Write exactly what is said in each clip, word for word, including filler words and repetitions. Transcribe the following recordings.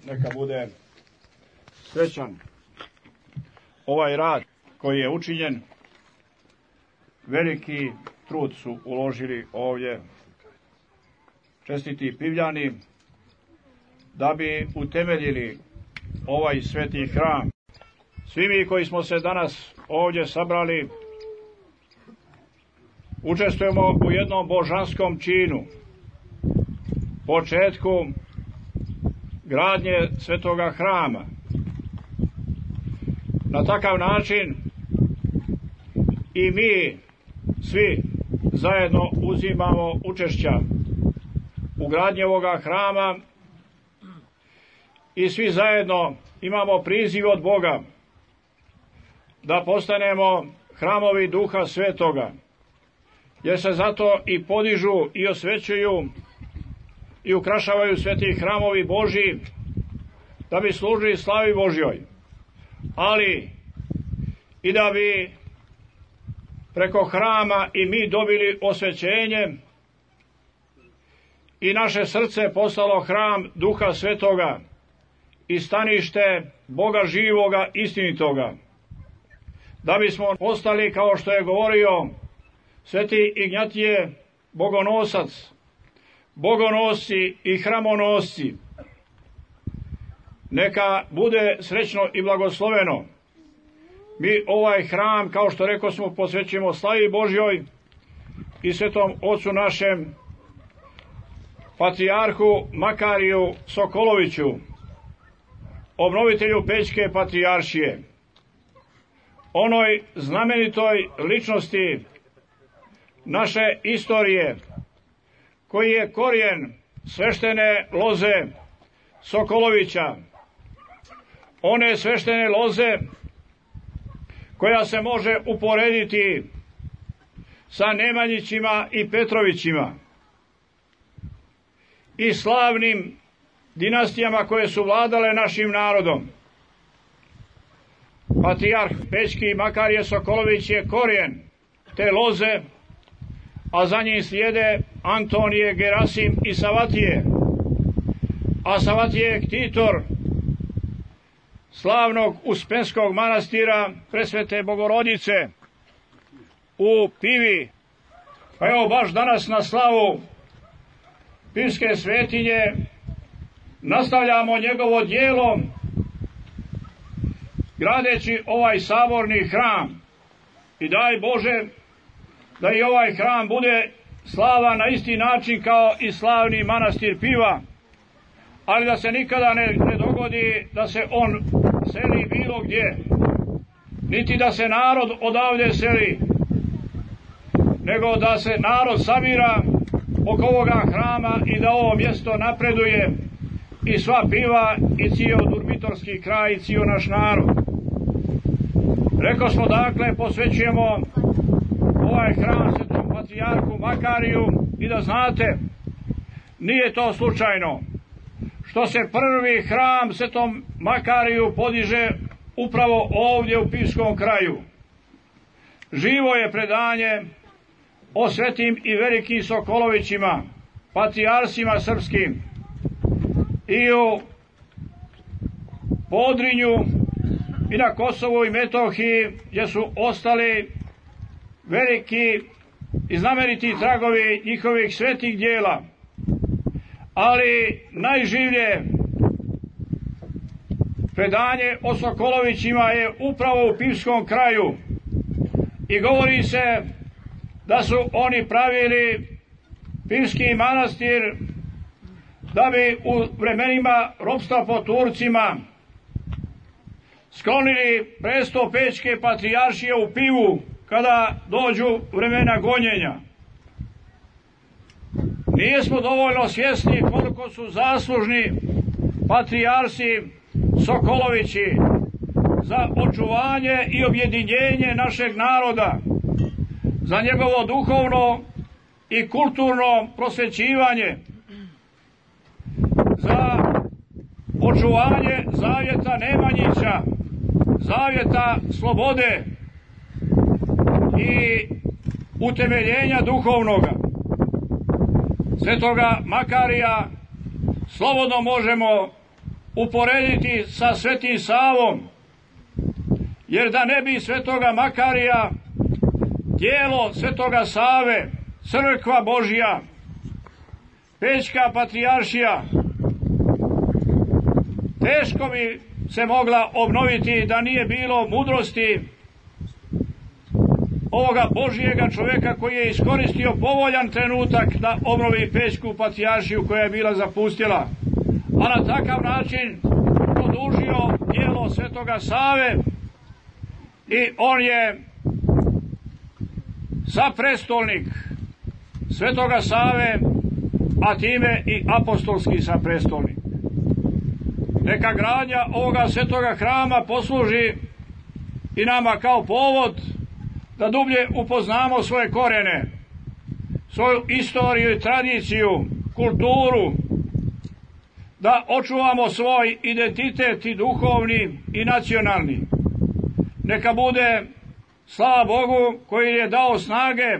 neka bude srećan ovaj rad koji je učinjen. Veliki trud su uložili ovdje čestiti Pivljani da bi utemeljili ovaj sveti hram. Svi mi koji smo se danas ovdje sabrali učestvujemo u jednom božanskom činu, početku gradnje svetoga hrama. Na takav način i mi svi zajedno uzimamo učešća u gradnji ovoga hrama i svi zajedno imamo priziv od Boga da postanemo hramovi Duha Svetoga, jer se zato i podižu i osvećuju i ukrašavaju sveti hramovi Božji da bi služili slavi Božjoj, ali i da bi preko hrama i mi dobili osvećenje i naše srce postalo hram Duha Svetoga i stanište Boga živoga, istinitoga, da bismo postali, kao što je govorio sveti Ignjatije Bogonosac, bogonosci i hramonosci. Neka bude srećno i blagosloveno. Mi ovaj hram, kao što rekao smo, posvećujemo slavi Božjoj i svetom ocu našem patrijarhu Makariju Sokoloviću, obnovitelju Pećke patrijaršije, onoj znamenitoj ličnosti naše istorije, koji je korijen sveštene loze Sokolovića, one sveštene loze koja se može uporediti sa Nemanjićima i Petrovićima i slavnim dinastijama koje su vladale našim narodom. Patrijarh Pećki Makarije Sokolović je korijen te loze, a za njim slijede Antonije, Gerasim i Savatije, a Savatije je ktitor slavnog Uspenskog manastira Presvete Bogorodice u Pivi. Pa evo, baš danas na slavu Pivske svetinje nastavljamo njegovo djelo gradeći ovaj saborni hram. I daj Bože da i ovaj hram bude slava na isti način kao i slavni manastir Piva, ali da se nikada ne, ne dogodi da se on seli bilo gdje, niti da se narod odavde seli, nego da se narod sabira oko ovoga hrama i da ovo mjesto napreduje i sva Piva i cijel Durmitorski kraj i cijel naš narod. Rekao smo, dakle, posvećujemo ovaj hram svetom patrijarhu Makariju i da znate, nije to slučajno što se prvi hram svetom Makariju podiže upravo ovdje u Pivskom kraju. Živo je predanje o svetim i velikim Sokolovićima, patrijarsima srpskim, i u Podrinju i na Kosovu i Metohiji, gdje su ostali veliki i znameniti tragovi njihovih svetih djela. Ali najživlje predanje o Sokolovićima je upravo u Pivskom kraju i govori se da su oni pravili Pivski manastir da bi u vremenima ropstva pod Turcima sklonili presto Pećke patrijaršije u Pivu kada dođu vremena gonjenja. Nismo dovoljno svjesni koliko su zaslužni patrijarsi Sokolovići za očuvanje i objedinjenje našeg naroda, za njegovo duhovno i kulturno prosvećivanje, za očuvanje zavjeta Nemanjića, zavjeta slobode i utemeljenja duhovnoga. Svetoga Makarija slobodno možemo uporediti sa Svetim Savom, jer da ne bi Svetoga Makarija, tijelo Svetoga Save, crkva Božja, Pećka patrijaršija, teško bi se mogla obnoviti da nije bilo mudrosti ovoga Božjega čovjeka koji je iskoristio povoljan trenutak da obnovi Pećku patrijaršiju koja je bila zapustila, a na takav način produžio djelo Svetoga Save i on je saprestolnik Svetoga Save, a time i apostolski saprestolnik. Neka gradnja ovoga svetoga hrama posluži i nama kao povod da dublje upoznamo svoje korijene, svoju istoriju i tradiciju, kulturu, da očuvamo svoj identitet i duhovni i nacionalni. Neka bude slava Bogu koji je dao snage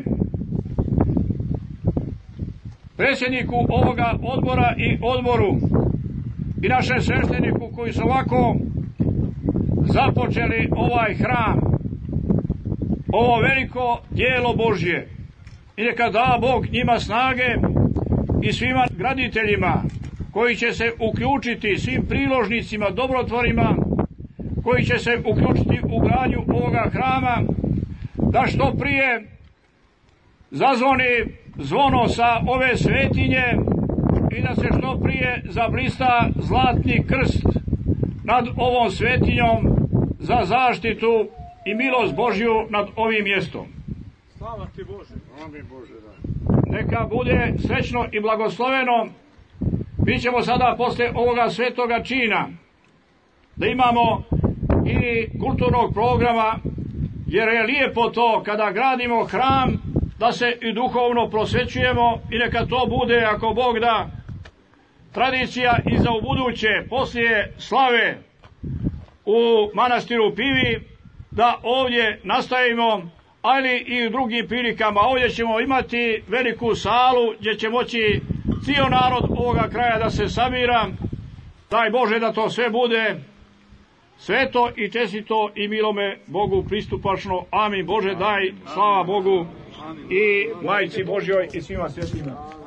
predsjedniku ovoga odbora i odboru i našem svešteniku koji su ovako započeli ovaj hram, ovo veliko djelo Božje. I neka da Bog njima snage i svima graditeljima koji će se uključiti, svim priložnicima, dobrotvorima koji će se uključiti u gradnju ovoga hrama, da što prije zazvoni zvono sa ove svetinje i da se što prije zablista zlatni krst nad ovom svetinjom za zaštitu i milost Božju nad ovim mjestom. Slava ti Bože. Amin Bože, da. Neka bude srećno i blagosloveno. Mi ćemo sada posle ovoga svetoga čina da imamo i kulturnog programa, jer je lijepo to kada gradimo hram da se i duhovno prosvećujemo i neka to bude, ako Bog da, tradicija i za ubuduće poslije slave u manastiru Pivi, da ovdje nastavimo, ali i u drugim prilikama. Ovdje ćemo imati veliku salu gdje će moći cijel narod ovoga kraja da se sabira. Daj Bože da to sve bude sveto i čestito i milome Bogu pristupačno. Amin. Bože, daj slava Bogu i Majci Božjoj i svima svetima.